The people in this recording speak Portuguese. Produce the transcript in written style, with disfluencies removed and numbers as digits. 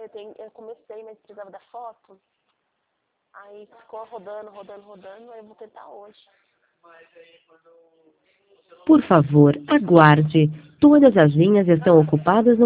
eu comecei, mas precisava da foto. Aí ficou rodando, aí eu vou tentar hoje. Por favor, aguarde. Todas as linhas estão ocupadas no